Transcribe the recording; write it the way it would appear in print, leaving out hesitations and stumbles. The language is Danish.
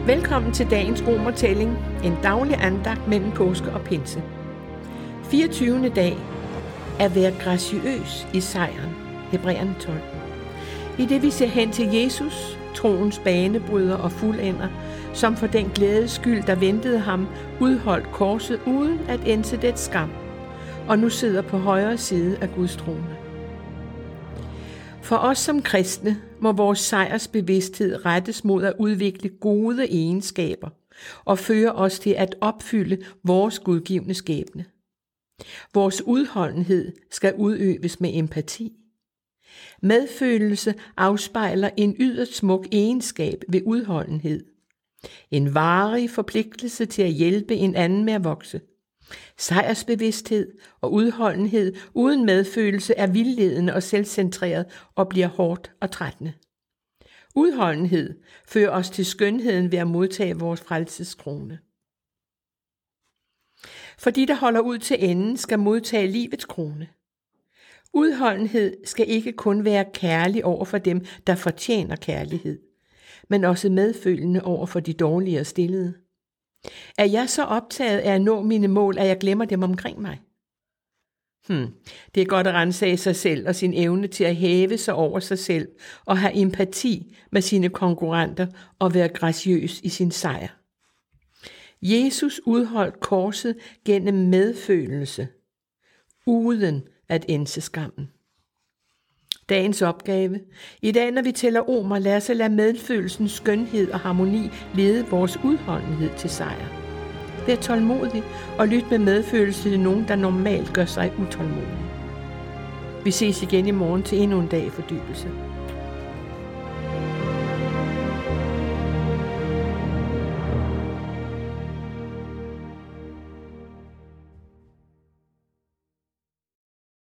Velkommen til dagens romertælling, en daglig andagt mellem påske og pinse. 24. dag. At være graciøs i sejren. Hebræerne 12. I det vi ser hen til Jesus, troens banebryder og fuldender, som for den glædes skyld, der ventede ham, udholdt korset uden at ænse dets skam, og nu sidder på højre side af Guds trone. For os som kristne må vores sejrsbevidsthed rettes mod at udvikle gode egenskaber og føre os til at opfylde vores gudgivne skæbne. Vores udholdenhed skal udøves med empati. Medfølelse afspejler en yderst smuk egenskab ved udholdenhed. En varig forpligtelse til at hjælpe en anden med at vokse. Sejrsbevidsthed og udholdenhed uden medfølelse er vildledende og selvcentreret og bliver hårdt og trættende. Udholdenhed fører os til skønheden ved at modtage vores frelseskrone. For de, der holder ud til enden, skal modtage livets krone. Udholdenhed skal ikke kun være kærlig over for dem, der fortjener kærlighed, men også medfølende over for de dårligere stillede. Er jeg så optaget af at nå mine mål, at jeg glemmer dem omkring mig? Det er godt at ransage sig selv og sin evne til at hæve sig over sig selv og have empati med sine konkurrenter og være graciøs i sin sejr. Jesus udholdt korset gennem medfølelse, uden at ænse skammen. Dagens opgave. I dag, når vi tæller romer, lad os lade medfølelsens skønhed og harmoni lede vores udholdenhed til sejr. Vær tålmodig og lyt med medfølelse til nogen, der normalt gør sig utålmodige. Vi ses igen i morgen til endnu en dag i fordybelse.